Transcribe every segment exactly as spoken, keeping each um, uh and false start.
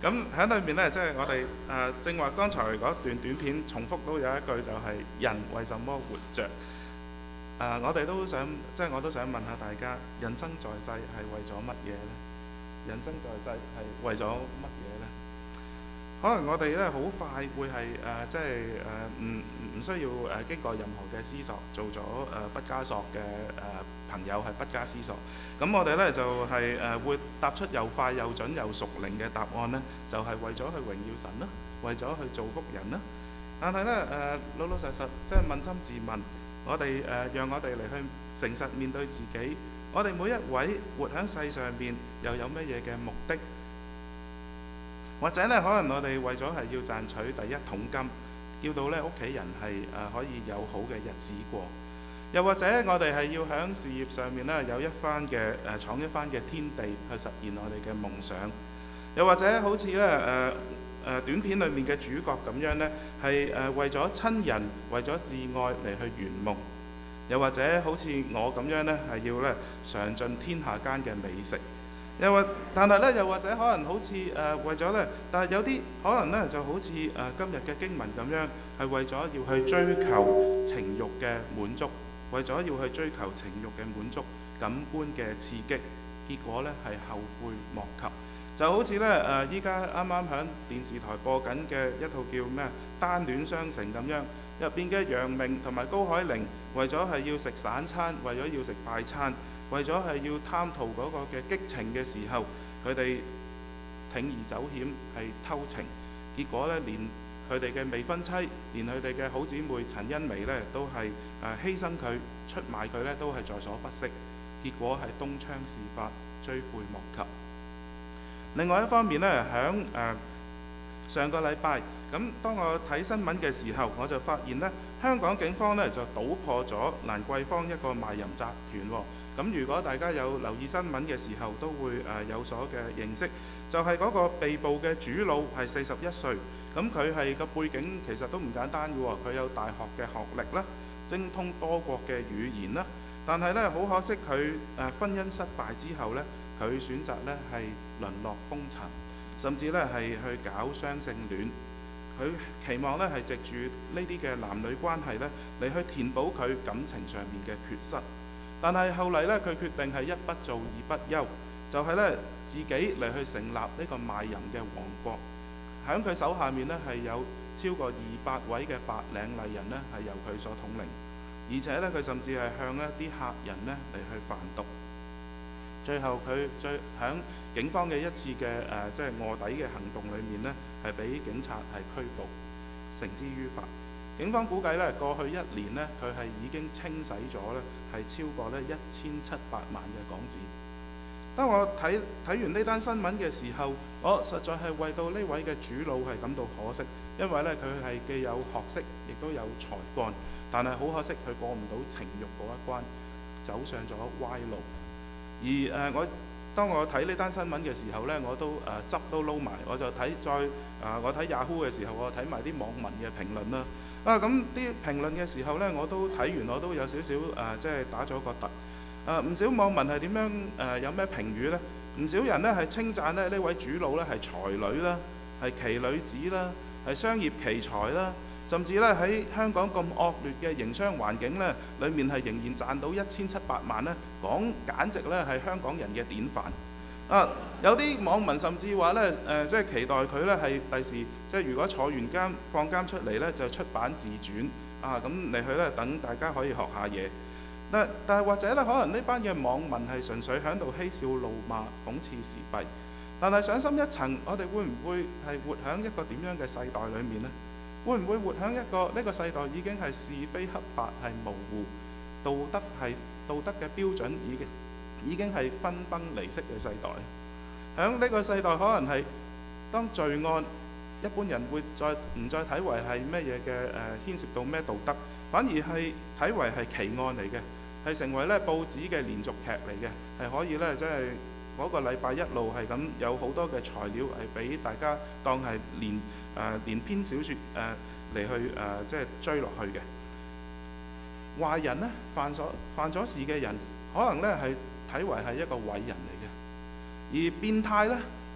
咁喺裏面呢，即係我哋誒正話剛才嗰段短片重複都有一句就係人為什麼活着？誒、呃，我哋都想，即係我都想問下大家，人生在世係為咗乜嘢呢？人生在世係為咗乜嘢呢？可能我哋咧好快會係誒、呃，即係誒唔唔需要誒、呃、經過任何嘅思索，做咗誒、呃、不加索嘅誒、呃、朋友係不加思索。咁我哋咧就係、是、誒、呃、會答出又快又準又屬靈嘅答案呢，就係、是、為咗去榮耀神啦，為咗去造福人啦。但係咧誒老老實實即係問心自問，我哋誒、呃、讓我哋嚟去誠實面對自己，我哋每一位活喺世上邊又有乜嘢嘅目的？或者咧，可能我哋為咗係要賺取第一桶金，叫到咧屋企人係誒、呃、可以有好嘅日子過。又或者我哋係要喺事業上面咧有一番嘅誒、呃、闖一番嘅天地，去實現我哋嘅夢想。又或者好似咧誒誒短片裏面嘅主角咁樣呢，係誒、呃、為咗親人、為咗摯愛嚟去圓夢。又或者好似我咁樣呢，係要咧嘗盡天下間嘅美食。又或，但係咧，又或者可能好似誒、呃、為咗咧，但係有啲可能咧就好似誒、呃、今日嘅經文咁樣，係為咗要去追求情慾嘅滿足，為咗要去追求情慾嘅滿足、感官嘅刺激，結果咧係後悔莫及。就好似咧誒依家啱啱喺電視台播緊嘅一套叫咩《單戀雙城》咁樣，入邊嘅楊明同埋高海寧為咗係要食散餐，為咗要食快餐。為咗係要貪圖嗰個嘅激情嘅時候，佢哋鋌而走險係偷情，結果咧連佢哋嘅未婚妻，連佢哋嘅好姊妹陳茵媺咧都係誒犧牲佢、出賣佢咧，都係在所不惜。結果係東窗事發，追悔莫及。另外一方面咧，響誒、呃、上個禮拜咁，當我睇新聞嘅時候，我就發現咧，香港警方咧就搗破咗蘭桂坊一個賣淫集團喎。咁如果大家有留意新聞嘅時候，都會誒、呃、有所嘅認識，就係、是、嗰個被捕嘅主腦係四十一歲，咁佢係個背景其實都唔簡單嘅喎，佢有大學嘅學歷啦，精通多國嘅語言啦，但係咧好可惜佢誒、呃、婚姻失敗之後咧，佢選擇咧係淪落風塵，甚至咧係去搞雙性戀，佢期望咧係藉住呢啲嘅男女關係咧嚟去填補佢感情上面嘅缺失。但係後嚟咧，佢決定係一不做二不休，就係、是、咧自己嚟去成立呢個賣淫嘅王國。喺佢手下面咧係有超過二百位嘅白領麗人咧係由佢所統領，而且咧佢甚至係向一啲客人咧嚟去販毒。最後佢最喺警方嘅一次嘅誒、呃、即係臥底嘅行動裏面咧，係俾警察係拘捕，繩之於法。警方估計咧，過去一年咧，佢係已經清洗咗咧，係超過咧一千七百萬嘅港紙。當我睇睇完呢單新聞嘅時候，我實在係為到呢位嘅主腦係感到可惜，因為咧佢係既有學識，亦都有才幹，但係好可惜佢過唔到情慾嗰一關，走上咗歪路。而誒、呃、我當我睇呢單新聞嘅時候咧，我都誒汁、呃、都撈埋，我就睇再啊、呃、我睇 Yahoo 嘅時候，我睇埋啲網民嘅評論啦。啊咁啲評論嘅時候呢，我都睇完，我都有少少誒、呃，即係打咗個突。誒、呃、唔少網民係點樣誒、呃？有咩評語呢？唔少人呢係稱讚咧呢位主腦呢係才女啦，係奇女子啦，係商業奇才啦，甚至咧喺香港咁惡劣嘅營商環境呢裏面係仍然賺到一千七百萬呢，講簡直咧係香港人嘅典範。啊！有啲網民甚至話咧，誒、呃，即係期待佢咧係第時，即係如果坐完監放監出嚟咧，就出版自傳啊！咁嚟去咧，等大家可以學下嘢。但但係或者咧，可能呢班嘅網民係純粹喺度嬉笑怒罵、諷刺時弊。但係上深一層，我哋會唔會係活喺一個點樣嘅世代裡面呢？會唔會活喺一個呢、這個世代已經係是非黑白係模糊，道德係道德嘅標準已經已經係分崩離析嘅世代？喺呢個世代，可能係當罪案，一般人會再唔再睇為係咩嘢嘅誒牽涉到咩道德，反而係睇為係奇案嚟嘅，係成為咧報紙嘅連續劇嚟嘅，係可以咧即係嗰個禮拜一路係咁有好多嘅材料係俾大家當係連誒、呃、連篇小説誒嚟去誒、呃、即係追落去嘅。壞人呢，犯咗犯咗事嘅人，可能咧係睇為係一個偉人嚟嘅，而變態呢，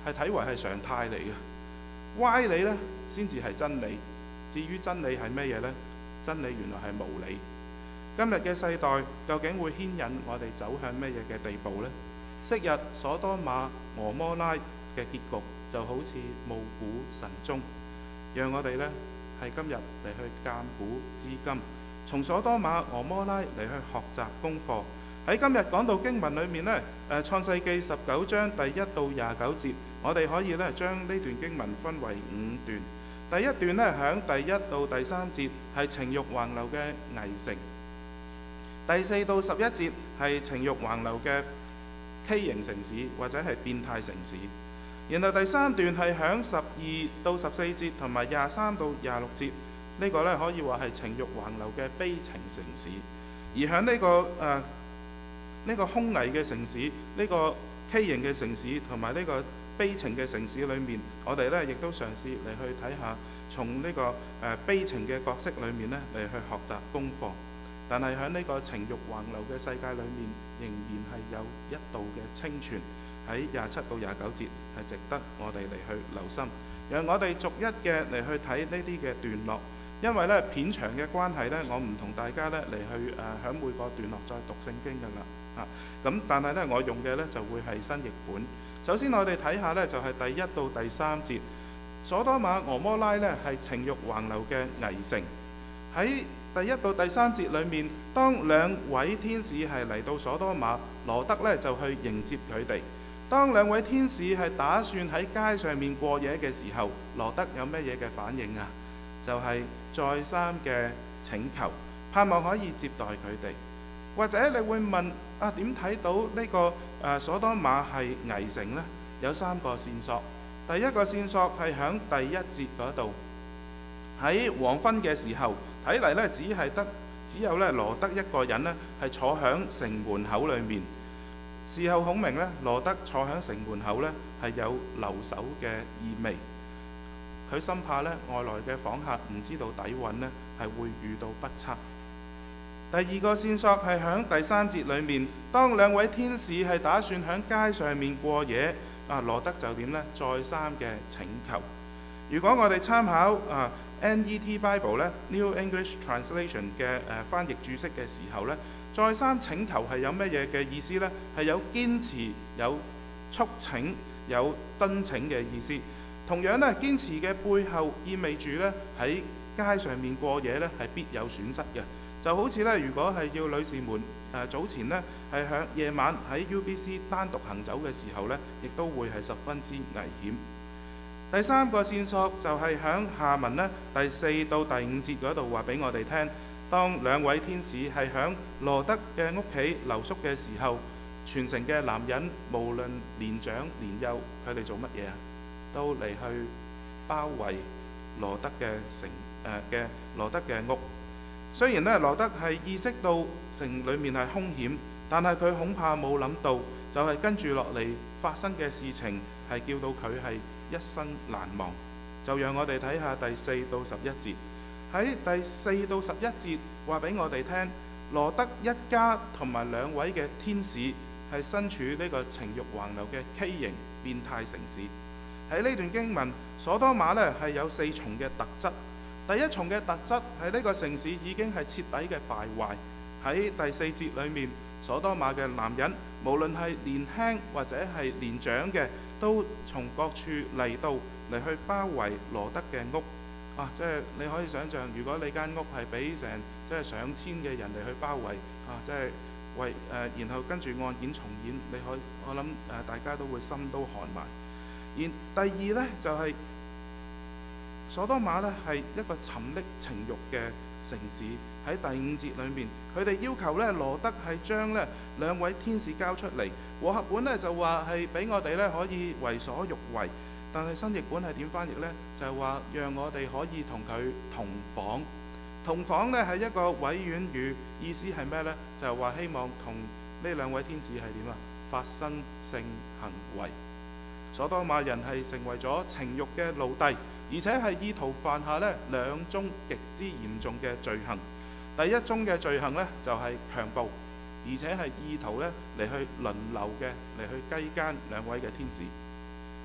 係睇為係常態嚟嘅，歪理呢先至係真理。至於真理係咩嘢呢？真理原來係無理。今日嘅世代究竟會牽引我哋走向咩嘢嘅地步呢？昔日所多瑪、俄摩拉嘅結局就好似暮鼓晨鐘，讓我哋呢係今日嚟去鑑古知今，從所多瑪、俄摩拉嚟去學習功課。喺今日講到經文裏面呢，誒創世記十九章第一到廿九節，我哋可以呢將呢段經文分為五段。第一段呢，響第一到第三節係情慾橫流嘅危城，第四到十一節係情慾橫流嘅畸形城市或者係變態城市。然後第三段係響十二到十四節同埋廿三到廿六節，呢個呢可以話係情慾橫流嘅悲情城市。而響呢個誒呢個兇危嘅城市，呢個畸形嘅城市同埋呢個悲情嘅城市裏面，我哋呢亦都嘗試嚟去睇下，從呢個誒悲情嘅角色裏面呢嚟去學習功課。但係喺呢個情慾橫流嘅世界裏面，仍然係有一道嘅清泉。喺廿七到廿九節係值得我哋嚟去留心，讓我哋逐一嘅嚟去睇呢啲嘅段落。因為呢片長嘅關係呢，我唔同大家呢嚟去誒響、呃、每個段落再讀聖經㗎啦。啊，咁但係呢，我用嘅呢就會係新譯本。首先我哋睇下呢，就係、是、第一到第三節，所多瑪、俄摩拉呢係情慾橫流嘅危城。喺第一到第三節裏面，當兩位天使係嚟到所多瑪，羅德呢就去迎接佢哋。當兩位天使係打算喺街上面過夜嘅時候，羅德有咩嘢嘅反應啊？就係、是、再三嘅請求，盼望可以接待佢哋。或者你會問啊，點睇到呢、這個誒、啊、所多瑪係危城呢？有三個線索。第一個線索係響第一節嗰度，喺黃昏嘅時候，睇嚟呢只係得只有咧羅德一個人呢係坐響城門口裏面。事後孔明呢，羅德坐響城門口呢係有留守嘅意味。佢深怕呢外來嘅訪客唔知道底蘊呢係會遇到不測。第二個線索係響第三節裏面，當兩位天使係打算響街上面過夜，啊羅德就點呢？再三嘅請求。如果我哋參考啊 N E T Bible 呢 New English Translation 嘅誒、啊、翻譯注釋嘅時候呢，再三請求係有乜嘢嘅意思呢？係有堅持、有促請、有敦請嘅意思。同樣呢，堅持嘅背後意味住呢，喺街上面過夜呢係必有損失嘅。就好似呢，如果係要女士們誒、呃、早前呢係響夜晚喺 U B C 單獨行走嘅時候呢，亦都會係十分之危險。第三個線索就係響下文呢第四到第五節嗰度話俾我哋聽，當兩位天使係響羅德嘅屋企留宿嘅時候，全城嘅男人無論年長年幼，佢哋做乜嘢啊？都嚟去包圍羅德嘅城誒嘅、呃、羅德嘅屋。雖然呢，羅德係意識到城裡面係兇險，但係佢恐怕冇諗到，就係跟住落嚟發生嘅事情係叫到佢係一生難忘。就讓我哋睇下第四到十一節。喺第四到十一節話俾我哋聽，羅德一家同埋兩位嘅天使係身處呢個情慾橫流嘅畸形變態城市。喺呢段經文，所多瑪呢係有四重嘅特質。第一重嘅特質係呢個城市已經係徹底嘅敗壞。喺第四節裏面，所多瑪嘅男人無論係年輕或者係年長嘅，都從各處嚟到嚟去包圍羅德嘅屋。啊，即係你可以想象，如果你間屋係俾成即係上千嘅人嚟去包圍，啊，即係為誒、呃，然後跟住案件重演，你可以我諗誒、呃，大家都會心都寒埋。而第二呢，就係、是。所多瑪呢係一個沉溺情慾嘅城市。喺第五節裏面，佢哋要求呢羅德係將呢兩位天使交出嚟。和合本呢就話係俾我哋呢可以為所欲為，但係新譯本係點翻譯呢？就係話讓我哋可以同佢同房。同房呢係一個委婉語，意思係咩呢？就係話希望同呢兩位天使係點啊？發生性行為。所多瑪人係成為咗情慾嘅奴隸，而且係意圖犯下呢兩宗極之嚴重嘅罪行。第一宗嘅罪行呢，就係強暴，而且係意圖呢嚟去輪流嘅嚟去雞姦兩位嘅天使。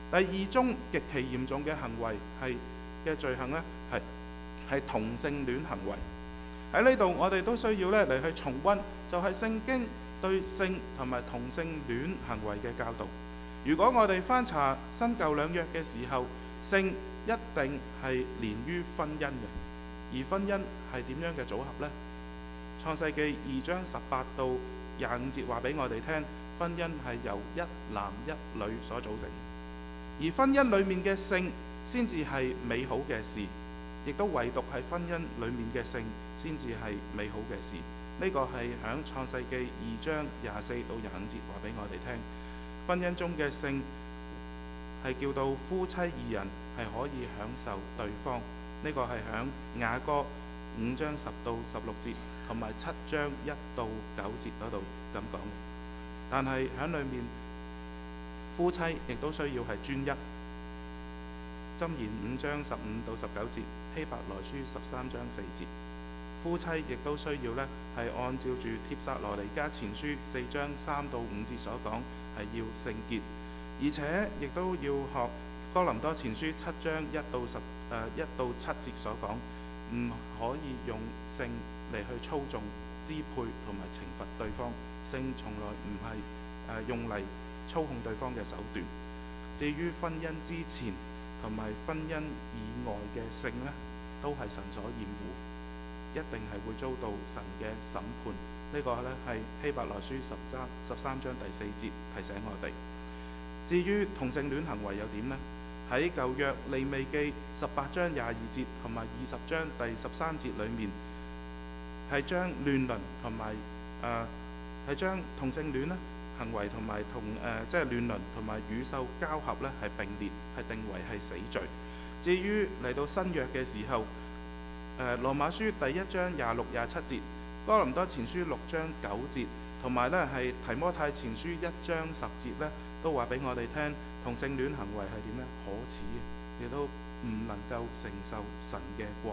第二宗極其嚴重嘅行為係嘅罪行呢，係係同性戀行為。喺呢度我哋都需要咧嚟去重溫，就係聖經對性同埋同性戀行為嘅教導。如果我哋翻查新舊兩約嘅時候，性一定係連於婚姻嘅，而婚姻係點樣嘅組合呢？創世記二章十八到廿五節話俾我哋聽，婚姻係由一男一女所組成，而婚姻裡面嘅性先至係美好嘅事，亦都唯獨係婚姻裡面嘅性先至係美好嘅事。呢、這個係響創世記二章廿四到廿五節話俾我哋聽，婚姻中嘅性係叫到夫妻二人係可以享受對方。呢、這個係響雅歌五章十到十六節同埋七章一到九節嗰度咁講。但係喺裏面，夫妻亦都需要係專一。箴言五章十五到十九節，希伯來書十三章四節，夫妻亦都需要呢係按照住帖撒羅尼迦前書四章三到五節所講，係要聖潔，而且亦都要學哥林多前書七章一到十誒一到七節所講，唔可以用性嚟去操縱、支配同埋懲罰對方。性從來唔係誒用嚟操控對方嘅手段。至於婚姻之前同埋婚姻以外嘅性呢，都係神所厭惡，一定係會遭到神嘅審判。呢、這個呢係希伯來書十章十三章第四節提醒我哋。至於同性戀行為又點呢？喺舊約利未記十八章廿二節同埋二十章第十三節裏面，係將亂倫同埋誒係將同性戀咧行為同埋同誒即係亂倫同埋與獸交合咧係並列，係定為係死罪。至於嚟到新約嘅時候，誒羅馬書第一章廿六廿七節，哥林多前書六章九節，同埋咧係提摩太前書一章十節咧，都話俾我哋聽，同性戀行為係點呢？可恥，亦都唔能夠承受神嘅國。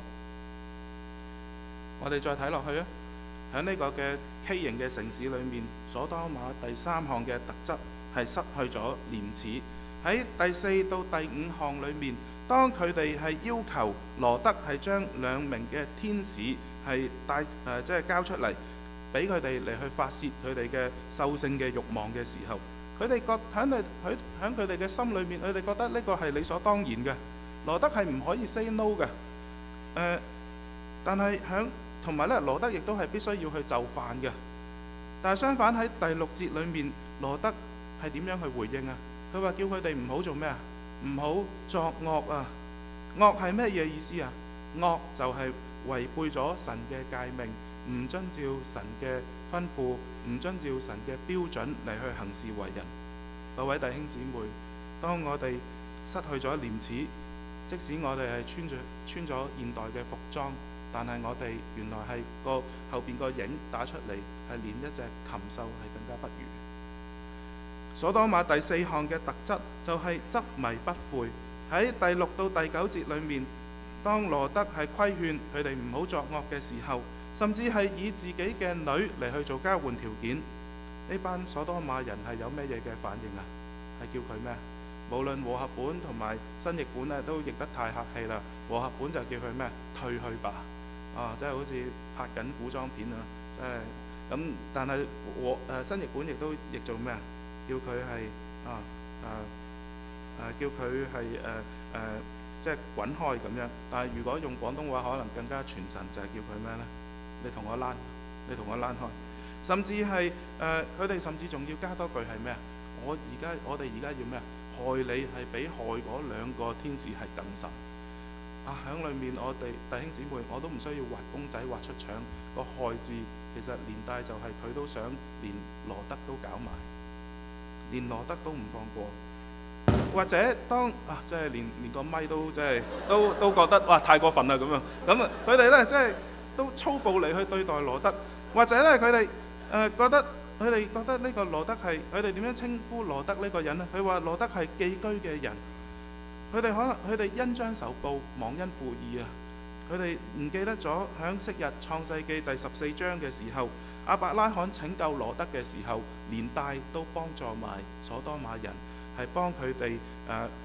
我哋再睇落去啊，喺呢個嘅畸形嘅城市裏面，所多瑪第三項嘅特質係失去咗廉恥。喺第四到第五項裏面，當佢哋係要求羅德係將兩名嘅天使係帶誒即係交出嚟，俾佢哋嚟去發泄佢哋嘅獸性嘅慾望嘅時候，佢哋覺喺佢喺喺佢哋嘅心裏面，佢哋覺得呢個係理所當然嘅。羅德係唔可以 say no 嘅。誒、呃，但係響同埋咧，羅德亦都係必須要去就範嘅。但係相反喺第六節裏面，羅德係點樣去回應啊？佢話叫佢哋唔好做咩啊？唔好作惡啊！惡係咩嘢意思啊？惡就係違背咗神嘅誡命，唔遵照神嘅吩咐，唔遵照神嘅標準嚟去行事為人。各位弟兄姊妹，當我哋失去咗廉恥，即使我哋係穿著穿咗現代嘅服裝，但係我哋原來係個後邊個影打出嚟係連一隻禽獸係更加不如。所多瑪第四項嘅特質就係執迷不悔。喺第六到第九節裏面，當羅德係規勸佢哋唔好作惡嘅時候，甚至係以自己嘅女嚟去做交換條件，呢班所多瑪人係有咩嘢嘅反應啊？係叫佢咩？無論和合本同埋新譯本咧都譯得太客氣啦。和合本就叫佢咩？退去吧。啊，即係好似拍緊古裝片啊，即係咁。但係和誒新譯本亦都譯做咩啊？叫佢係啊啊啊，叫佢係誒誒，即係滾開咁樣。但係如果用廣東話，可能更加傳神，就係叫佢咩呢？你同我躝，你同我躝開。甚至係誒，佢哋甚至仲要加多句係咩啊？我而家我哋而家要咩啊？害你係比害嗰兩個天使係更甚啊！喺裏面，我哋弟兄姊妹，我都唔需要畫公仔畫出腸，個害字其實連帶就係佢都想連羅德都搞埋。連羅德都唔放過，或者當啊，即係連連個咪都即係都都覺得哇太過分啦咁樣，咁啊佢哋咧即係都粗暴嚟去對待羅德，或者咧佢哋誒覺得佢哋覺得呢個羅德係佢哋點樣稱呼羅德呢個人咧？佢話羅德係寄居嘅人，佢哋可能佢哋恩將仇報，忘恩負義啊！佢哋唔記得咗響昔日創世記第十四章嘅時候，亞伯拉罕拯救羅德嘅時候，連帶都幫助埋所多瑪人，係幫佢哋誒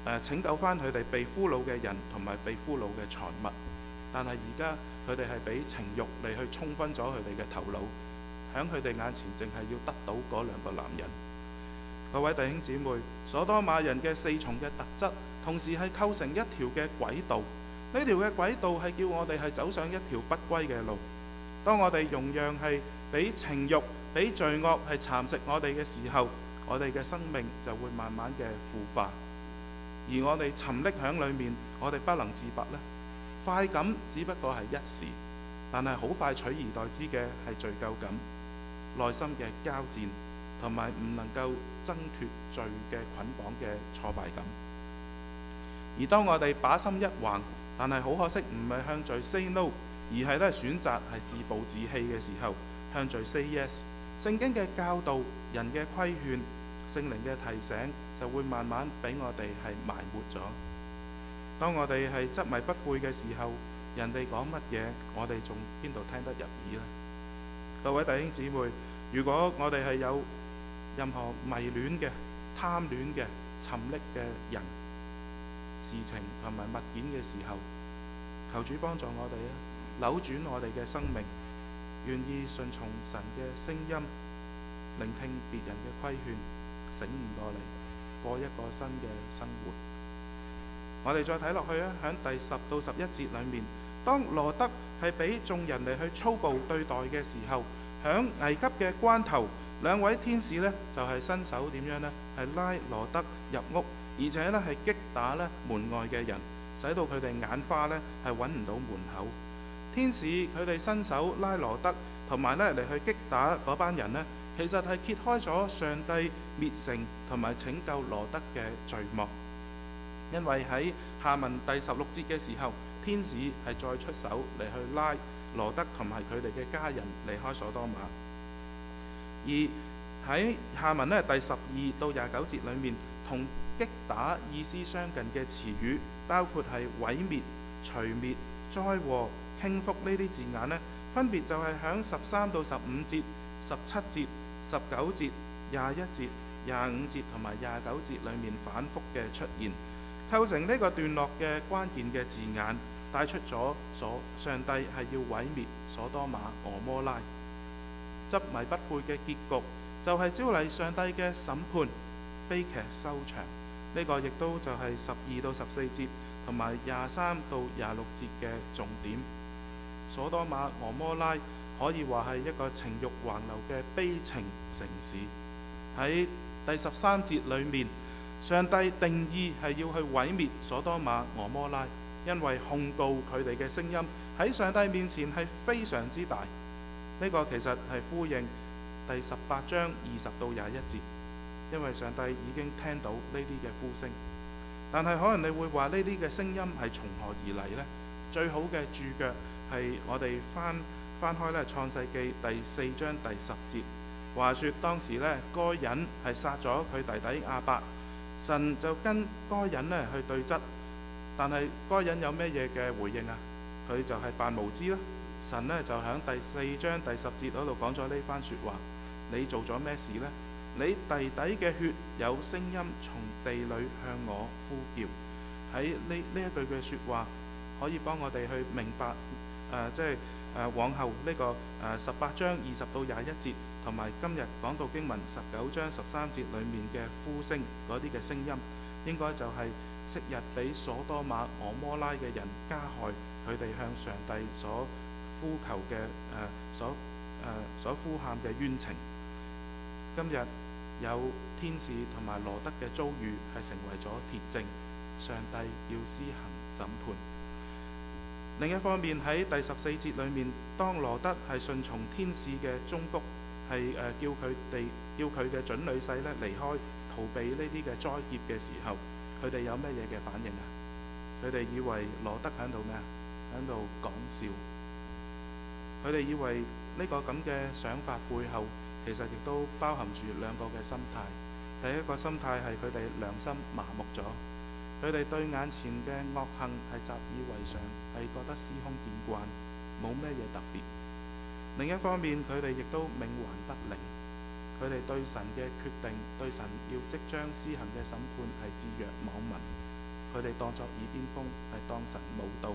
誒拯救翻佢哋被俘虜嘅人同埋被俘虜嘅財物。但係而家佢哋係俾情慾嚟去沖昏咗佢哋嘅頭腦，喺佢哋眼前淨係要得到嗰兩個男人。各位弟兄姊妹，所多瑪人嘅四重嘅特質，同時係構成一條嘅軌道。呢條嘅軌道係叫我哋係走上一條不歸嘅路。當我哋容讓係俾情慾、俾罪惡係蠶食我哋嘅時候，我哋嘅生命就會慢慢嘅腐化。而我哋沉溺響裡面，我哋不能自拔呢。快感只不過係一時，但係好快取而代之嘅係罪疚感、內心嘅交戰，同埋唔能夠掙脫罪嘅捆綁嘅挫敗感。而當我哋把心一橫，但係好可惜唔係向罪 say no， 而係咧選擇係自暴自棄嘅時候，向罪 say yes。聖經嘅教導、人嘅規勸、聖靈嘅提醒，就會慢慢俾我哋係埋沒咗。當我哋係執迷不悔嘅時候，人哋講乜嘢，我哋仲邊度聽得入耳呢？各位弟兄姊妹，如果我哋係有任何迷戀嘅、貪戀嘅、沉溺嘅人、事情同埋物件嘅時候，求主幫助我哋啊，扭轉我哋嘅生命，願意順從神嘅聲音，聆聽別人嘅規勸，醒悟過嚟，過一個新嘅生活。我哋再睇落去啊，喺第十到十一節裏面，當羅得係俾眾人嚟去粗暴對待嘅時候，喺危急嘅關頭，兩位天使呢就係伸手點樣呢？係拉羅得入屋，而且呢係擊打呢門外嘅人，使到佢哋眼花呢係揾唔到門口。天使佢哋伸手拉羅得，同埋呢嚟去擊打嗰班人呢，其實係揭開咗上帝滅城同埋拯救羅得嘅序幕。因為喺下文第十六節嘅時候，天使係再出手嚟去拉羅得同埋佢哋嘅家人離開所多瑪。而喺下文呢第十二到廿九節裏面，同擊打意思相近嘅詞語，包括係毀滅、除滅、災禍、傾覆呢啲字眼呢，分別就係響十三到十五節、十七節、十九節、廿一節、廿五節同埋廿九節裏面反覆嘅出現，構成呢個段落嘅關鍵嘅字眼，帶出咗所上帝係要毀滅所多瑪、俄摩拉。執迷不悔嘅結局就係招嚟上帝嘅審判，悲劇收場。呢、這個亦都就係十二到十四節同埋廿三到廿六節嘅重點。所多瑪、俄摩拉可以話係一個情慾橫流嘅悲情城市。喺第十三節裏面，上帝定義係要去毀滅所多瑪、俄摩拉，因為控告佢哋嘅聲音喺上帝面前係非常之大。呢、這個其實係呼應第十八章二十到廿一節，因為上帝已經聽到呢啲嘅呼聲。但係可能你會話呢啲嘅聲音係從何而嚟呢？最好嘅注腳係我哋翻翻開咧創世記第四章第十節，話說當時呢，該隱係殺咗佢弟弟亞伯，神就跟該隱呢去對質，但係該隱有咩嘢嘅回應啊？佢就係扮無知啦。神呢就喺第四章第十節嗰度講咗呢番説話：你做咗咩事呢？你弟弟嘅血有聲音從地裏向我呼叫。喺呢呢一句嘅説話，可以幫我哋去明白誒、呃，即係誒、呃、往後呢、這個誒十八章二十到廿一節，同埋今日講到經文十九章十三節裡面嘅呼聲嗰啲嘅聲音，應該就係昔日俾所多瑪、俄摩拉嘅人加害佢哋向上帝所呼求嘅誒、呃、所誒、呃、所呼喊嘅冤情。今日有天使同埋羅得嘅遭遇係成為咗鐵證，上帝要施行審判。另一方面喺第十四節裏面，當羅得係順從天使嘅忠告，係誒、呃、叫佢哋叫佢嘅準女婿咧離開，逃避呢啲嘅災劫嘅時候，佢哋有咩嘢嘅反應啊？佢哋以為羅得喺度咩啊？喺度講笑。佢哋以為呢個咁嘅想法背後，其實亦都包含住兩個嘅心態。第一個心態係佢哋良心麻木咗，佢哋對眼前嘅惡行係習以為常，係覺得司空見慣，冇咩嘢特別。另一方面，佢哋亦都冥頑不靈，佢哋對神嘅決定、對神要即將施行嘅審判係置若罔聞， 佢哋當作耳邊風，係當神冇到。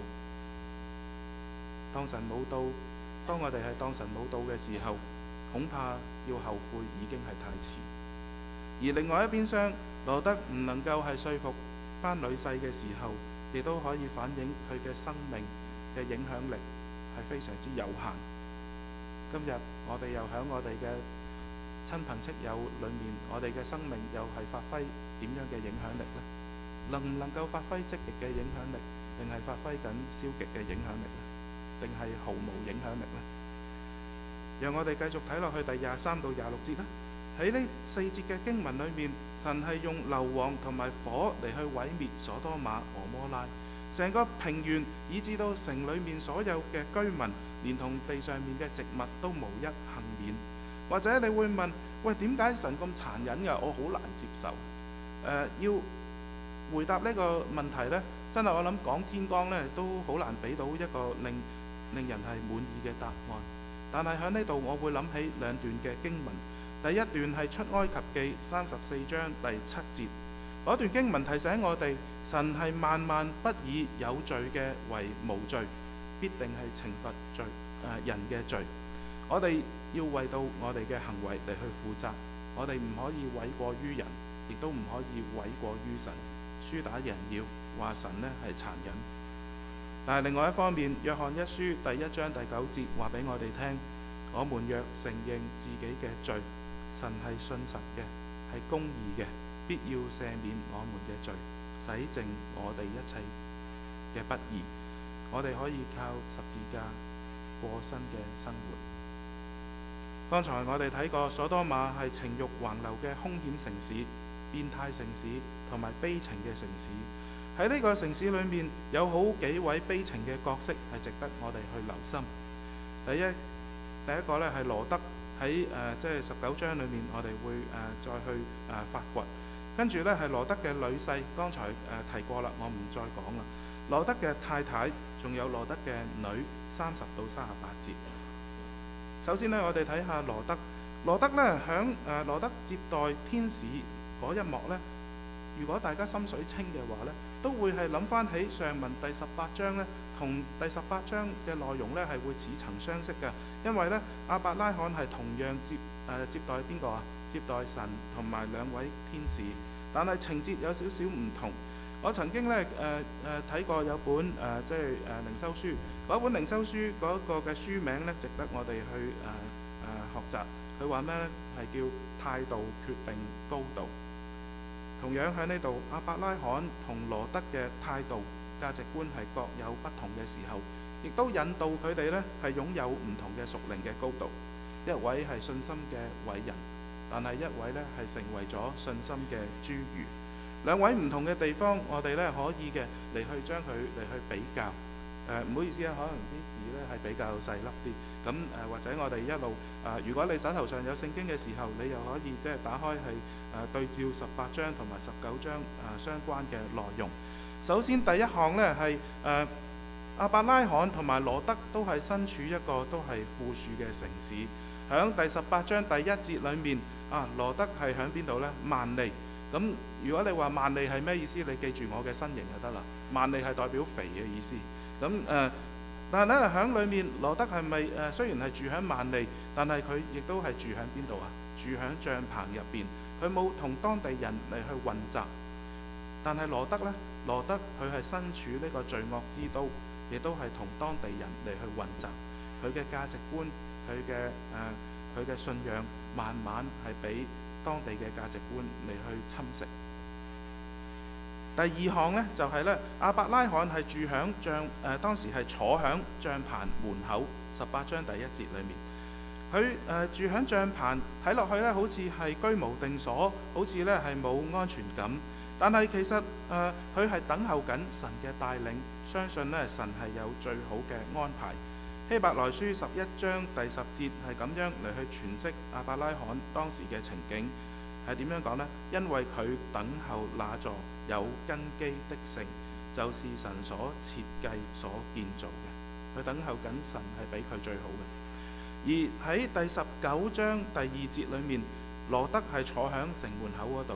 當神冇到，當我哋係當神冇到嘅時候，恐怕要後悔已經係太遲。而另外一邊廂，羅得唔能夠係說服班女婿嘅時候，亦都可以反映佢嘅生命嘅影響力係非常之有限。今日我哋又喺我哋嘅親朋戚友裏面，我哋嘅生命又係發揮點樣嘅影響力呢？能唔能夠發揮積極嘅影響力，定係發揮緊消極嘅影響力呢？定係毫無影響力呢？讓我哋繼續睇落去第廿三到廿六節啦。喺呢四節嘅經文裏面，神係用硫磺同埋火嚟去毀滅所多瑪、蛾摩拉，成個平原以至到城裏面所有嘅居民，連同地上面嘅植物都無一幸免。或者你會問：喂，點解神咁殘忍㗎？我好難接受。呃、要回答呢個問題呢，真係我諗講天光呢都好難俾到一個令令人係滿意嘅答案。但係喺呢度，我會諗起兩段嘅經文。第一段係出埃及記三十四章第七節，嗰段經文提醒我哋，神係萬萬不以有罪嘅為無罪，必定係懲罰罪、呃、人嘅罪。我哋要為到我哋嘅行為嚟去負責，我哋唔可以諉過於人，亦都唔可以諉過於神，輸打贏要話神呢係殘忍。但係另外一方面，約翰一書第一章第九節話俾我哋聽，我們若承認自己嘅罪，神係信實嘅，係公義嘅，必要赦免我們嘅罪，洗淨我哋一切嘅不義。我哋可以靠十字架過新嘅生活。剛才我哋睇過，所多瑪係情慾橫流嘅兇險城市、變態城市同埋悲情嘅城市。喺呢個城市裏面，有好幾位悲情嘅角色係值得我哋去留心。第一，第一個呢係羅得。喺誒、呃、即係十九章裏面，我哋會誒、呃、再去誒、呃、發掘。跟住呢係羅得嘅女婿，剛才誒、呃、提過啦，我唔再講啦。羅得嘅太太，仲有羅得嘅女，三十到三十八節。首先呢，我哋睇下羅得。羅得呢，響誒、呃、羅得接待天使嗰一幕呢，如果大家心水清嘅話呢，都會係諗翻起上文第十八章呢，同第十八章嘅內容呢係會似曾相識嘅。因為呢，亞伯拉罕係同樣接誒、呃、接待邊個啊？接待神同埋兩位天使，但係情節有少少唔同。我曾經呢誒誒睇過有本誒、呃、即係誒、呃、靈修書，嗰本靈修書嗰個嘅書名呢，值得我哋去誒誒、呃呃、學習。佢話咩呢？係叫態度決定高度。同樣喺呢度，亞伯拉罕同羅得嘅態度價值觀係各有不同嘅時候，亦都引導佢哋呢係擁有唔同嘅屬靈嘅高度。一位係信心嘅偉人，但係一位呢係成為咗信心嘅侏儒。兩位唔同嘅地方，我哋呢可以嘅嚟去將佢嚟去比較。誒、呃、唔好意思啊，可能啲字呢係比較細粒啲。咁誒、呃、或者我哋一路誒、呃，如果你手頭上有聖經嘅時候，你又可以即係打開係誒、呃、對照十八章同埋十九章誒、呃、相關嘅內容。首先第一項呢係誒亞伯拉罕同埋羅得都係身處一個都係富庶嘅城市。響第十八章第一節裡面啊，羅得係響邊度呢？幔利。咁如果你話幔利係咩意思？你記住我嘅身形就得啦。幔利係代表肥嘅意思。咁誒、呃，但係咧響裡面羅得係咪誒？雖然係住響幔利，但係佢亦都係住響邊度啊？住響帳棚入邊，佢冇同當地人嚟去混雜。但係羅得呢，羅得佢係身處呢個罪惡之都，亦都係同當地人嚟去混雜。佢嘅價值觀，佢嘅誒，佢嘅信仰，慢慢係俾當地嘅價值觀嚟去侵蝕。第二項呢，就係、是、呢亞伯拉罕係住響帳誒、呃，當時係坐響帳棚門口，十八章第一節裡面，佢誒、呃、住響帳棚，睇落去呢好似係居無定所，好似呢係冇安全感。但係其實誒佢係等候緊神嘅帶領，相信呢神係有最好嘅安排。希伯來書十一章第十節係咁樣嚟去詮釋亞伯拉罕當時嘅情景，係點樣講呢？因為佢等候那座有根基的城，就是神所設計所建造嘅。佢等候緊神係俾佢最好嘅。而喺第十九章第二節裡面，羅得係坐響城門口嗰度。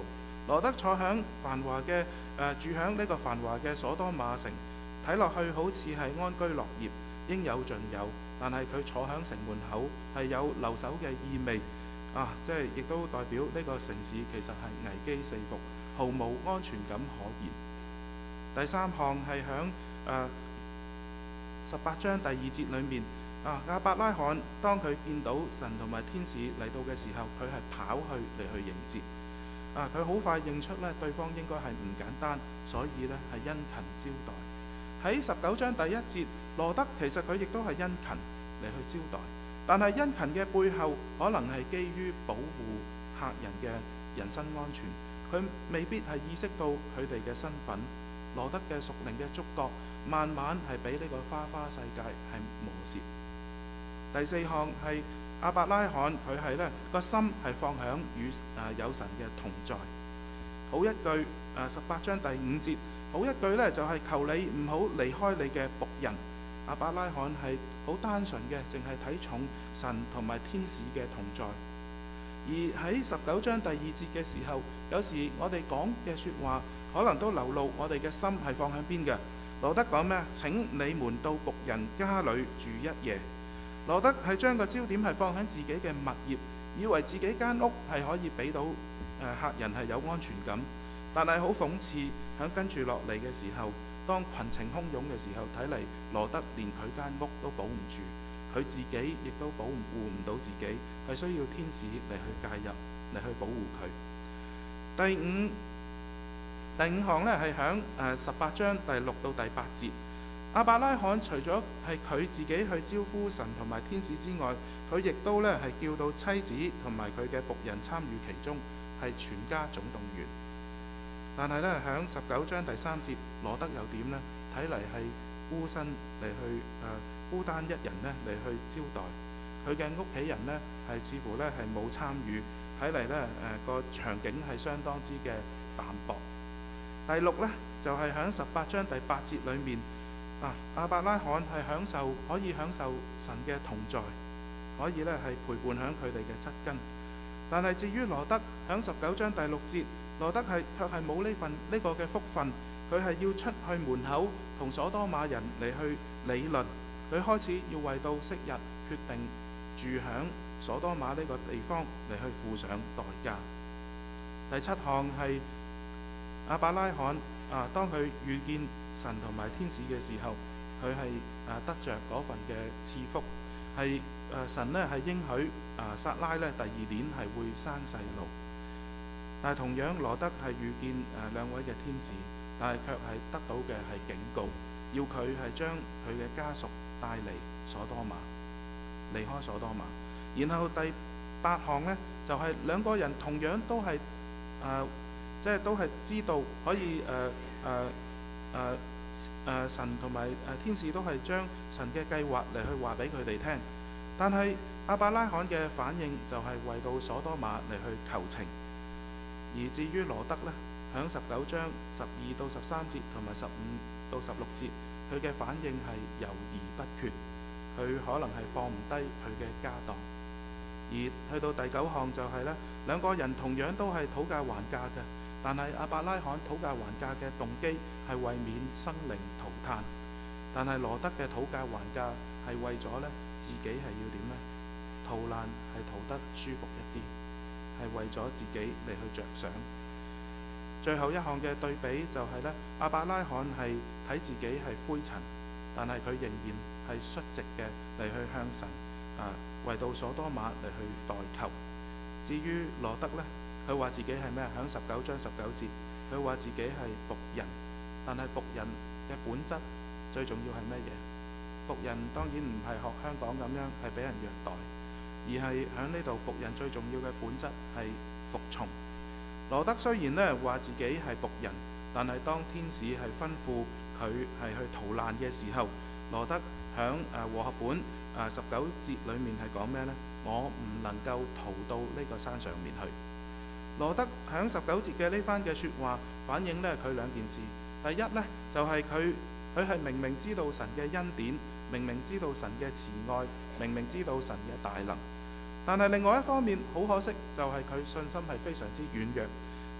羅德坐響繁華嘅誒、呃、住響呢個繁華嘅所多瑪城，睇落去好似係安居樂業，應有盡有。但係佢坐響城門口係有留守嘅意味啊，即係亦都代表呢個城市其實係危機四伏，毫無安全感可言。第三項係響誒十八章第二節裏面啊，亞伯拉罕當佢見到神同埋天使嚟到嘅時候，佢係跑去嚟去迎接啊，佢好快認出咧對方應該係唔簡單，所以咧係殷勤招待。喺十九章第一節，羅德其實佢亦都係殷勤嚟去招待，但係殷勤嘅背後可能係基於保護客人嘅人身安全，佢未必係意識到佢哋嘅身份。羅德嘅屬靈嘅觸覺慢慢係俾呢個花花世界係磨蝕。第四項係亞伯拉罕，佢係呢個心係放響與誒有神嘅同在。好一句誒十八章第五節，好一句呢就係、是、求你唔好離開你嘅僕人。亞伯拉罕係好單純嘅，淨係睇重神同埋天使嘅同在。而喺十九章第二節嘅時候，有時我哋講嘅説話可能都流露我哋嘅心係放喺邊嘅。羅德講咩？請你們到僕人家裏住一夜。羅德係將個焦點係放喺自己嘅物業，以為自己間屋係可以俾到誒客人係有安全感，但係好諷刺，響跟住落嚟嘅時候，當群情洶湧嘅時候，睇嚟羅德連佢間屋都保唔住，佢自己亦都保護唔到自己，係需要天使嚟去介入，嚟去保護佢。第五第五項呢係響誒十八章第六到第八節。亞伯拉罕除咗係佢自己去招呼神同埋天使之外，佢亦都咧係叫到妻子同埋佢嘅僕人參與其中，係全家總動員。但係呢，響十九章第三節，羅德又點呢？睇嚟係孤身嚟去誒、呃、孤單一人呢嚟去招待佢嘅屋企人呢，係似乎呢係冇參與。睇嚟呢誒個、呃、場景係相當之嘅淡薄。第六呢，就係響十八章第八節裏面。啊！亞伯拉罕係享受可以享受神嘅同在，可以咧係陪伴響佢哋嘅側跟。但係至於羅德，響十九章第六節，羅德係卻係冇呢份呢、這個嘅福分，佢係要出去門口同所多瑪人嚟去理論，佢開始要為到昔日決定住響所多瑪呢個地方嚟去付上代價。第七項係亞伯拉罕啊，當佢遇見神同埋天使嘅時候，佢係誒得着嗰份嘅賜福，係誒、呃、神呢係應許啊撒拉呢第二年係會生細路。但係同樣羅德係遇見誒、呃、兩位嘅天使，但係卻係得到嘅係警告，要佢係將佢嘅家屬帶離所多瑪，離開所多瑪。然後第八項呢，就係、是、兩個人同樣都係誒、呃、即係都係知道可以誒誒。呃呃誒誒、呃呃、神同埋誒天使都係將神嘅計劃嚟去話俾佢哋聽，但係亞伯拉罕嘅反應就係為到所多瑪嚟去求情，而至於羅德呢，響十九章十二到十三節同埋十五到十六節，佢嘅反應係猶豫不決，佢可能係放唔低佢嘅家當，而去到第九項就係呢，兩個人同樣都係討價還價嘅。但係亞伯拉罕討價還價嘅動機係為免生靈塗炭，但係羅德嘅討價還價係為咗呢自己係要點呢？逃難係逃得舒服一啲，係為咗自己嚟去着想。最後一項嘅對比就係呢，亞伯拉罕係睇自己係灰塵，但係佢仍然係率直嘅嚟去向神啊，為到所多瑪嚟去代求。至於羅德呢，佢話自己係咩？響十九章十九節，佢話自己係僕人，但係僕人嘅本質最重要係咩嘢？僕人當然唔係學香港咁樣係俾人虐待，而係響呢度僕人最重要嘅本質係服從。羅德雖然呢話自己係僕人，但係當天使係吩咐佢係去逃難嘅時候，羅德響誒和合本誒十九節裡面係講咩呢？我唔能夠逃到呢個山上面去。羅德響十九節嘅呢番嘅説話，反映呢佢兩件事。第一呢，就係佢佢係明明知道神嘅恩典，明明知道神嘅慈愛，明明知道神嘅大能，但係另外一方面好可惜，就係佢信心係非常之軟弱。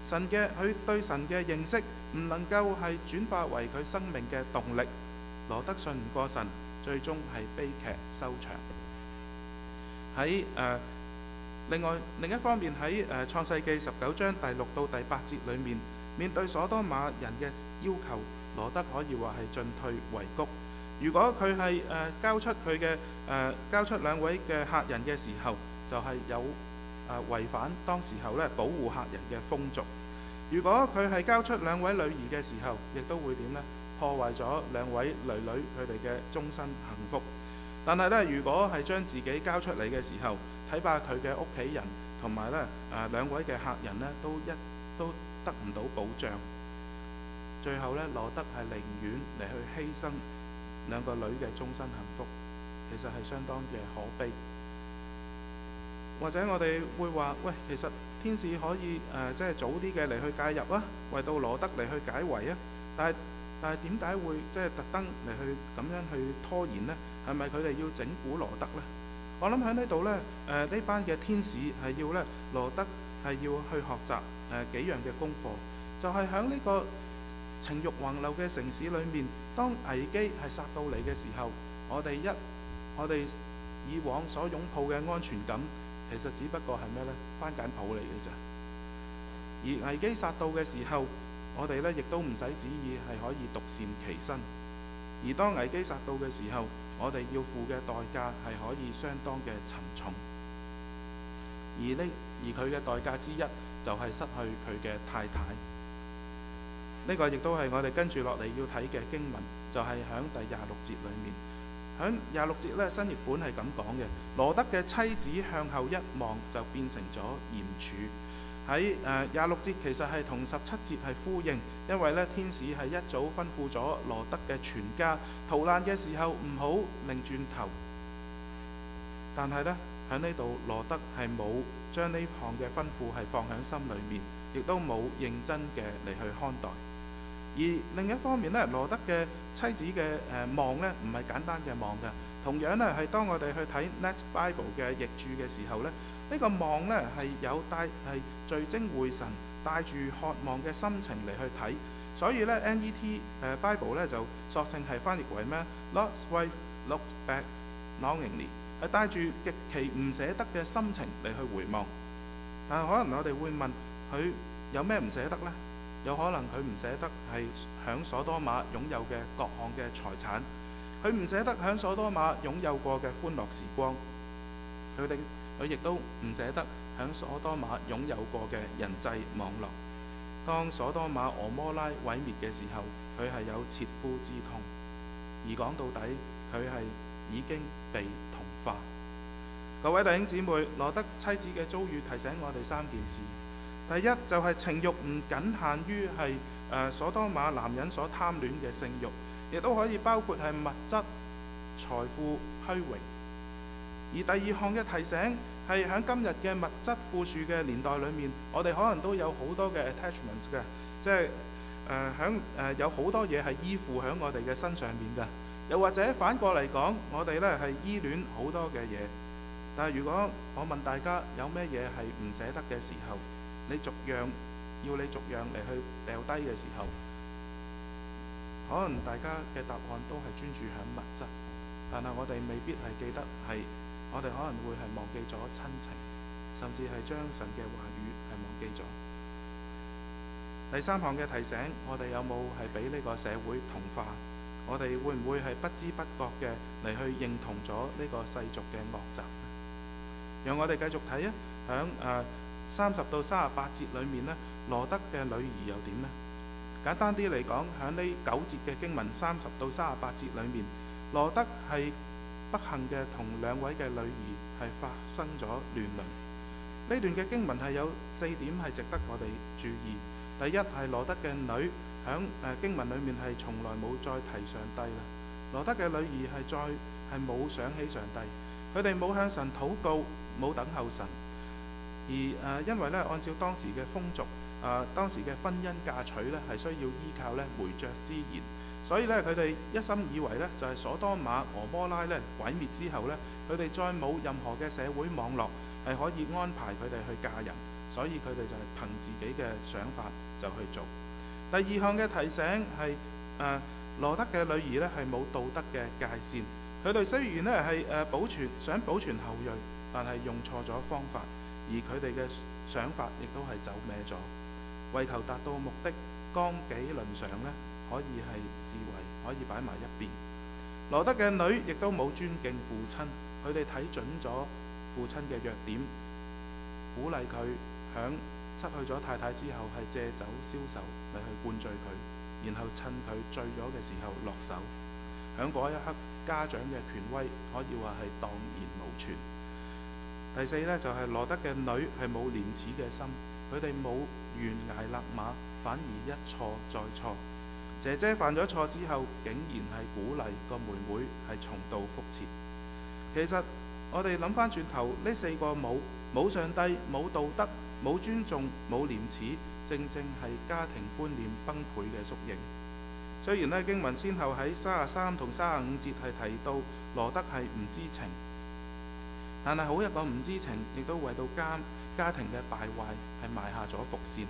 神嘅佢對神嘅認識唔能夠係轉化為佢生命嘅動力，羅得信唔過神，最終係悲劇收場。喺誒、呃、另外另一方面喺誒創世記十九章第六到第八節裏面，面對所多瑪人嘅要求，羅得可以話係進退維谷。如果佢係誒交出佢嘅誒交出兩位嘅客人嘅時候，就係、是、有誒、呃、違反當時候咧保護客人嘅風俗。如果佢係交出兩位女兒嘅時候，亦都會點呢？破壞咗兩位女女佢哋嘅終身幸福。但係咧，如果係將自己交出嚟嘅時候，睇怕佢嘅屋企人同埋咧誒兩位嘅客人呢，都一都得唔到保障。最後咧，羅得係寧願嚟去犧牲兩個女嘅終身幸福，其實係相當嘅可悲。或者我哋會話：喂，其實天使可以誒、呃，即係早啲嘅嚟去介入啊，為到羅得嚟去解圍啊。但係但係點解會即係特登嚟去咁樣去拖延呢？係咪佢哋要整蠱羅得呢？我諗喺呢度呢，誒、呃、呢班嘅天使係要咧羅得係要去學習誒、呃、幾樣嘅功課，就係喺呢個情慾橫流嘅城市裏面，當危機係殺到嚟嘅時候，我哋一我哋以往所擁抱嘅安全感，其實只不過係咩呢？番梘泡嚟嘅咋。而危機殺到嘅時候，我哋呢亦都唔使旨意係可以獨善其身。而當危機殺到嘅時候，我哋要付嘅代價係可以相當嘅沉重。而呢而佢嘅代價之一就係失去佢嘅太太。呢個亦都係我哋跟住落嚟要睇嘅經文，就係喺第廿六節裏面。喺廿六節呢，新譯本係咁講嘅：羅得嘅妻子向後一望，就變成咗鹽柱。喺誒廿六節其實係同十七節係呼應，因為呢天使係一早吩咐咗羅得嘅全家逃難嘅時候唔好擰轉頭。但係呢，喺呢度羅得係冇將呢項嘅吩咐係放喺心裏面，亦都冇認真嘅嚟去看待。而另一方面呢，羅得嘅妻子嘅誒、呃、望呢，唔係簡單嘅望嘅。同樣呢，係當我哋去睇 Net Bible 嘅譯註嘅時候呢，呢、呢個望呢係有帶係聚精會神，帶住渴望嘅心情嚟去睇。所以呢 N E T 誒、呃、Bible 呢就索性係翻譯為咩 Lot's wife looked back longingly， 係帶住極其唔捨得嘅心情嚟去回望。但係可能我哋會問佢有咩唔捨得呢？有可能佢唔捨得係響所多瑪擁有嘅各項嘅財產，佢唔捨得響所多瑪擁有過嘅歡樂時光，佢哋佢亦都唔捨得響所多瑪擁有過嘅人際網絡。當所多瑪俄摩拉毀滅嘅時候，佢係有切膚之痛，而講到底佢係已經被同化。各位弟兄姊妹，羅得妻子嘅遭遇提醒我哋三件事。第一就係、是、情慾唔僅限於係誒所多瑪男人所貪戀嘅性慾，亦都可以包括係物質、財富、虛榮。而第二項嘅提醒係喺今日嘅物質富庶嘅年代裏面，我哋可能都有好多嘅 attachments 嘅，即係誒響誒有好多嘢係依附喺我哋嘅身上面嘅。又或者反過嚟講，我哋呢係依戀好多嘅嘢。但係如果我問大家有咩嘢係唔捨得嘅時候，你逐樣要你逐樣嚟去掉低嘅時候，可能大家嘅答案都係專注喺物質，但係我哋未必係記得係，我哋可能會係忘記咗親情，甚至係將神嘅話語係忘記咗。第三項嘅提醒，我哋有冇係俾呢個社會同化？我哋會唔會係不知不覺嘅嚟去認同咗呢個世俗嘅惡習？讓我哋繼續睇啊，響誒三十到三十八節裏面呢，羅得嘅女兒又點呢？簡單啲嚟講，喺呢九節嘅經文三十到三十八節裏面，羅得係不幸嘅同兩位嘅女兒係發生咗亂倫。呢段嘅經文係有四點係值得我哋注意。第一係羅得嘅女喺誒經文裏面係從來冇再提上帝啦。羅得嘅女兒係再係冇想起上帝，佢哋冇向神禱告，冇等候神。而誒、呃，因為咧，按照當時嘅風俗，誒、呃、當時嘅婚姻嫁娶咧，係需要依靠咧媒妁之言，所以咧，佢哋一心以為咧，就係、是、所多瑪、俄摩拉咧毀滅之後咧，佢哋再冇任何嘅社會網絡係可以安排佢哋去嫁人， 所以佢哋就係憑自己嘅想法就去做。第二項嘅提醒係誒羅德嘅女兒呢係冇道德嘅界線，佢哋雖然呢係誒保存想保存後裔，但係用錯咗方法，而佢哋嘅想法亦都係走歪咗，為求達到目的，綱紀倫常呢可以係視為可以擺埋一邊。羅德嘅女亦都冇尊敬父親，佢哋睇準咗父親嘅弱點，鼓勵佢響失去咗太太之後係借酒消愁嚟去灌醉佢，然後趁佢醉咗嘅時候落手。響嗰一刻，家長嘅權威可以話係蕩然無存。第四呢，就係、是、羅德嘅女係冇廉恥嘅心，佢哋冇懸崖勒馬，反而一錯再錯。姐姐犯咗錯之後，竟然係鼓勵個妹妹係重蹈覆轍。其實我哋諗翻轉頭，呢四個冇冇上帝、冇道德、冇尊重、冇廉恥，正正係家庭觀念崩潰嘅縮影。雖然呢經文先後喺三十三同三十五節係提到羅德係唔知情，但係好一個唔知情，亦都為到家家庭嘅敗壞係埋下咗伏線。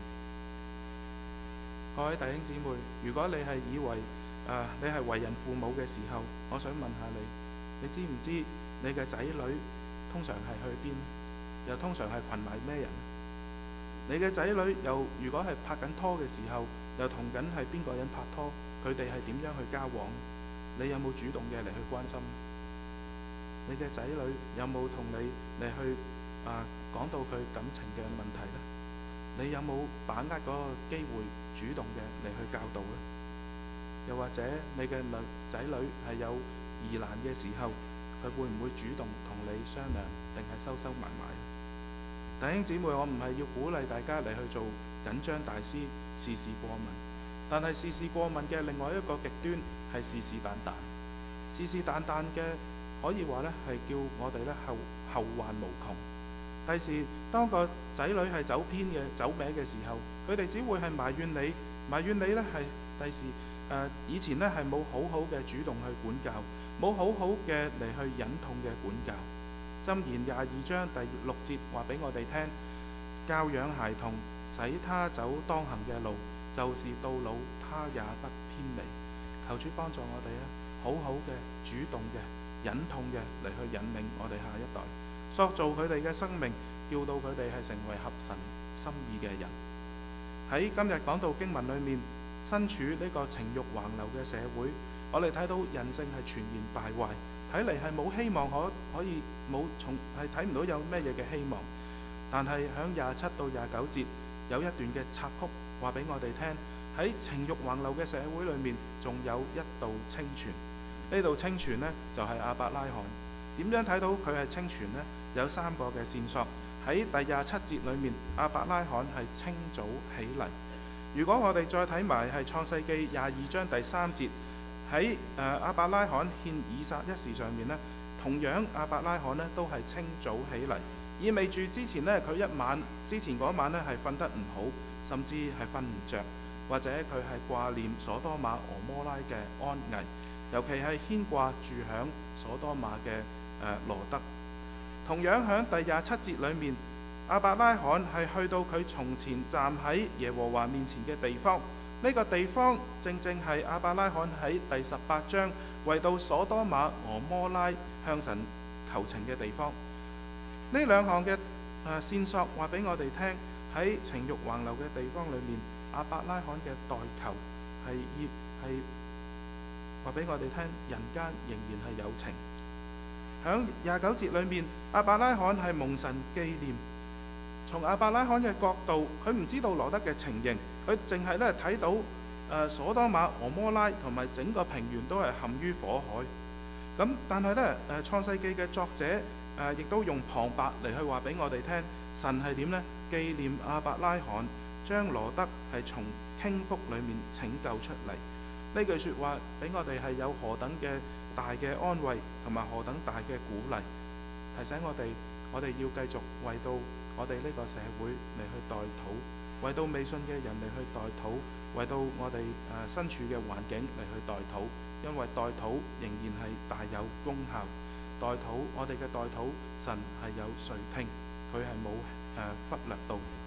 各位弟兄姊妹，如果你係以為誒、呃、你係為人父母嘅時候，我想問下你，你知唔知你嘅仔女通常係去邊？又通常係群埋咩人？你嘅仔女又如果係拍緊拖嘅時候，又同緊係邊個人拍拖？佢哋係點樣去交往？你有冇主動嘅嚟去關心？你嘅仔女有冇同你嚟去啊講到佢感情嘅問題呢？你有冇把握嗰個機會主動嘅嚟去教導呢？又或者你嘅女仔女係有疑難嘅時候，佢會唔會主動同你商量，定係收收埋埋？弟兄姊妹，我唔係要鼓勵大家嚟去做緊張大師，事事過問。但係事事過問嘅另外一個極端係事事旦旦，事事旦旦嘅可以話呢係叫我哋呢後後患無窮。第時當個仔女係走偏嘅走歪嘅時候，佢哋只會係埋怨你，埋怨你呢係第時誒以前呢係冇好好嘅主動去管教，冇好好嘅嚟去忍痛嘅管教。箴言廿二章第六節話俾我哋聽，教養孩童，使他走當行嘅路，就是到老他也不偏離。求主幫助我哋啊，好好嘅主動嘅忍痛嘅嚟去引領我哋下一代，塑造佢哋嘅生命，叫到佢哋係成為合神心意嘅人。喺今日講到經文裏面，身處呢個情慾橫流嘅社會，我哋睇到人性係全然敗壞，睇嚟係冇希望可可以冇從係睇唔到有咩嘢嘅希望。但係響廿七到廿九節有一段嘅插曲話俾我哋聽，喺情慾橫流嘅社會裏面，仲有一道清泉。呢道清泉呢，就係、是、亞伯拉罕。點樣睇到佢係清泉呢？有三個嘅線索。喺第廿七節裏面，亞伯拉罕係清早起嚟。如果我哋再睇埋係創世記廿二章第三節，喺誒亞伯拉罕獻以撒一事上面呢，同樣亞伯拉罕呢都係清早起嚟，意味住之前呢，佢一晚之前嗰晚呢係瞓得唔好，甚至係瞓唔着，或者佢係掛念所多瑪俄摩拉嘅安危，尤其係牽掛住響所多瑪嘅誒羅德。同樣喺第廿七節裏面，亞伯拉罕係去到佢從前站喺耶和華面前嘅地方。呢、這個地方正正係亞伯拉罕喺第十八章為到所多瑪俄摩拉向神求情嘅地方。呢兩項嘅誒線索話俾我哋聽，喺情慾橫流嘅地方裏面，亞伯拉罕嘅代求係業係話俾我哋聽，人間仍然係有情。喺廿九節裏面，亞伯拉罕係蒙神紀念。從亞伯拉罕嘅角度，佢唔知道羅德嘅情形，佢淨係咧睇到誒、呃、所多瑪俄摩拉同埋整個平原都係陷於火海。咁但係咧誒創世記嘅作者誒、呃、亦都用旁白嚟去話俾我哋聽，神係點呢？紀念亞伯拉罕，將羅德係從傾覆裏面拯救出嚟。呢句説話俾我哋係有何等嘅大嘅安慰，同埋何等大嘅鼓勵，提醒我哋，我哋要繼續為到我哋呢個社會嚟去代禱，為到未信嘅人嚟去代禱，為到我哋誒身處嘅環境嚟去代禱，因為代禱仍然係大有功效。代禱我哋嘅代禱，神係有垂聽，佢係冇誒忽略到。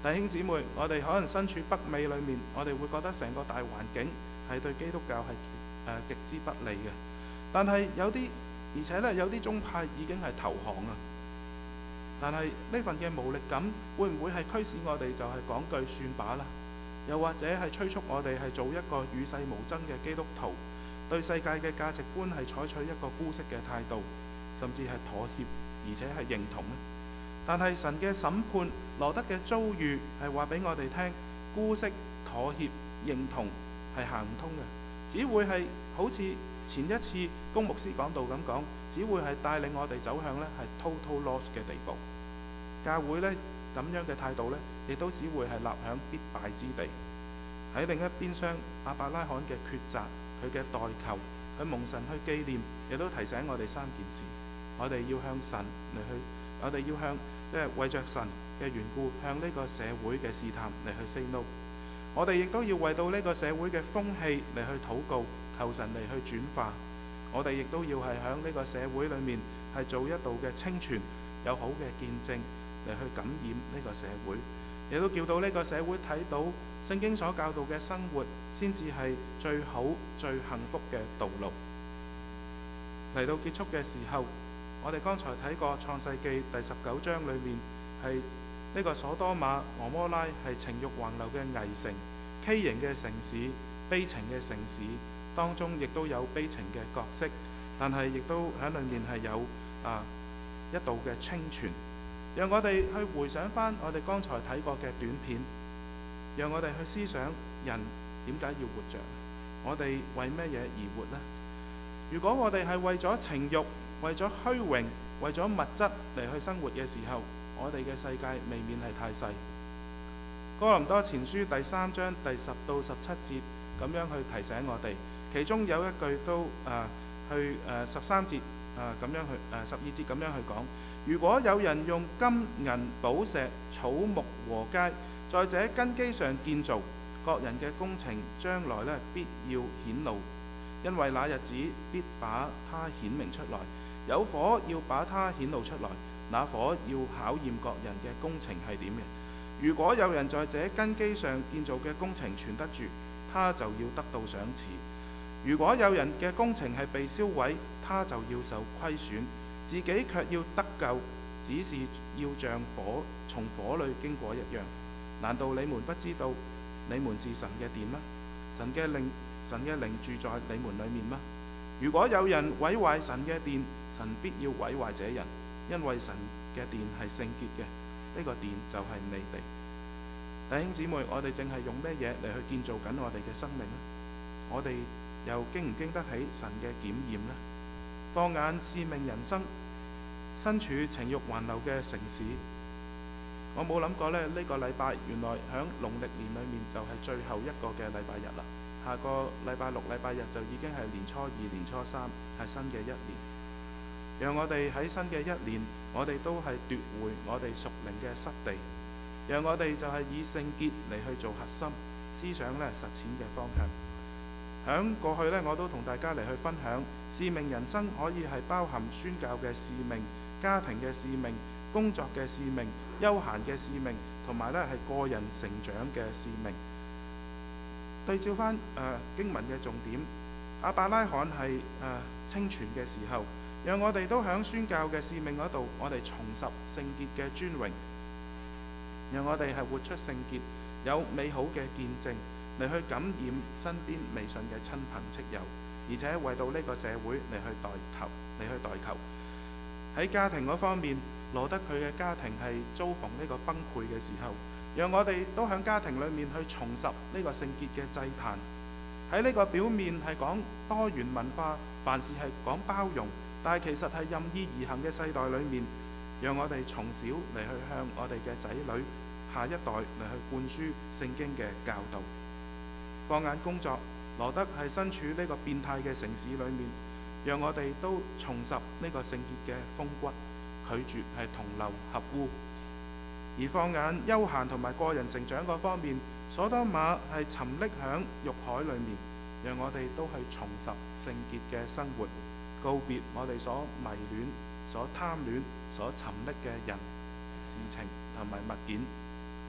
弟兄姊妹，我哋可能身處北美裏面，我哋會覺得成個大環境係對基督教係誒、呃、極之不利嘅。但係有啲，而且咧有啲宗派已經係投降啊。但係呢份嘅無力感，會唔會係驅使我哋就係講句算罷啦？又或者係催促我哋係做一個與世無爭嘅基督徒，對世界嘅價值觀係採取一個姑息嘅態度，甚至係妥協，而且係認同呢？但係神嘅審判，羅德嘅遭遇係話俾我哋聽，姑息、妥協、認同係行唔通嘅，只會係好似前一次公牧師講道咁講，只會係帶領我哋走向呢係 total loss 嘅地步。教會呢咁樣嘅態度呢，亦都只會係立響必敗之地。喺另一邊廂，亞伯拉罕嘅抉擇，佢嘅代求，佢蒙神去紀念，亦都提醒我哋三件事：我哋要向神嚟去，我哋要向即係為着神嘅緣故，向呢個社會嘅試探嚟去 say no。我哋亦都要為到呢個社會嘅風氣嚟去禱告，求神嚟去轉化。我哋亦都要係喺呢個社會裏面係做一道嘅清泉，有好嘅見證嚟去感染呢個社會，亦都叫到呢個社會睇到聖經所教導嘅生活，先至係最好最幸福嘅道路。嚟到結束嘅時候，我哋剛才睇過創世記第十九章裏面係呢個所多瑪俄摩拉係情慾橫流嘅危城，畸形嘅城市，悲情嘅城市，當中亦都有悲情嘅角色，但係亦都喺裏面係有啊一道嘅清泉，讓我哋去回想翻我哋剛才睇過嘅短片，讓我哋去思想人點解要活着，我哋為咩嘢而活呢？如果我哋係為咗情慾、為咗虛榮、為咗物質嚟去生活嘅時候，我哋嘅世界未免係太細。哥林多前書第三章第十到十七節咁樣去提醒我哋，其中有一句都誒、呃、去誒十三節誒咁樣去誒十二節咁樣去講：如果有人用金銀寶石草木禾秸在這根基上建造，各人嘅工程將來呢必要顯露，因為那日子必把它顯明出來，有火要把它顯露出來，那火要考驗各人嘅工程係點嘅。如果有人在這根基上建造嘅工程存得住，他就要得到賞賜；如果有人嘅工程係被燒毀，他就要受虧損，自己卻要得救，只是要像火從火裏經過一樣。難道你們不知道你們是神嘅殿嗎？神嘅靈神嘅靈住在你們裡面嗎？如果有人毀壞神嘅殿，神必要毀壞這人，因為神嘅殿係聖潔嘅，呢、這個殿就係你哋。弟兄姊妹，我哋淨係用咩嘢嚟去建造緊我哋嘅生命呢？我哋又經唔經得起神嘅檢驗呢？放眼使命人生，身處情慾橫流嘅城市，我冇諗過咧，呢、這個禮拜原來響農曆年裏面就係最後一個嘅禮拜日啦。下個禮拜六、禮拜日就已經係年初二、年初三，係新嘅一年。讓我哋喺新嘅一年，我哋都係奪回我哋屬靈嘅失地。讓我哋就係以聖潔嚟去做核心思想咧實踐嘅方向。響過去呢，我都同大家嚟去分享，使命人生可以係包含宣教嘅使命、家庭嘅使命、工作嘅使命、休閒嘅使命，同埋咧係個人成長嘅使命。對照翻誒、呃、經文嘅重點，亞伯拉罕係誒、呃、清泉嘅時候，讓我哋都響宣教嘅使命嗰度，我哋重拾聖潔嘅尊榮，讓我哋係活出聖潔，有美好嘅見證嚟去感染身邊未信嘅親朋戚友，而且為到呢個社會嚟去代求，嚟去代求。喺家庭嗰方面，羅德佢嘅家庭係遭逢呢個崩潰嘅時候，讓我哋都喺家庭裏面去重拾呢個聖潔嘅祭壇。喺呢個表面係講多元文化，凡事係講包容，但係其實係任意而行嘅世代裏面，讓我哋從小嚟去向我哋嘅仔女、下一代嚟去灌輸聖經嘅教導。放眼工作，羅德係身處呢個變態嘅城市裏面，讓我哋都重拾呢個聖潔嘅風骨，拒絕係同流合污。而放眼休閒同埋個人成長嗰方面，所多瑪係沉溺響慾海裏面，讓我哋都去重拾聖潔嘅生活，告別我哋所迷戀、所貪戀、所沉溺嘅人、事情同埋物件，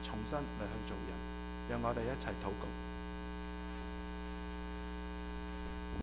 重新嚟去做人。讓我哋一齊禱告。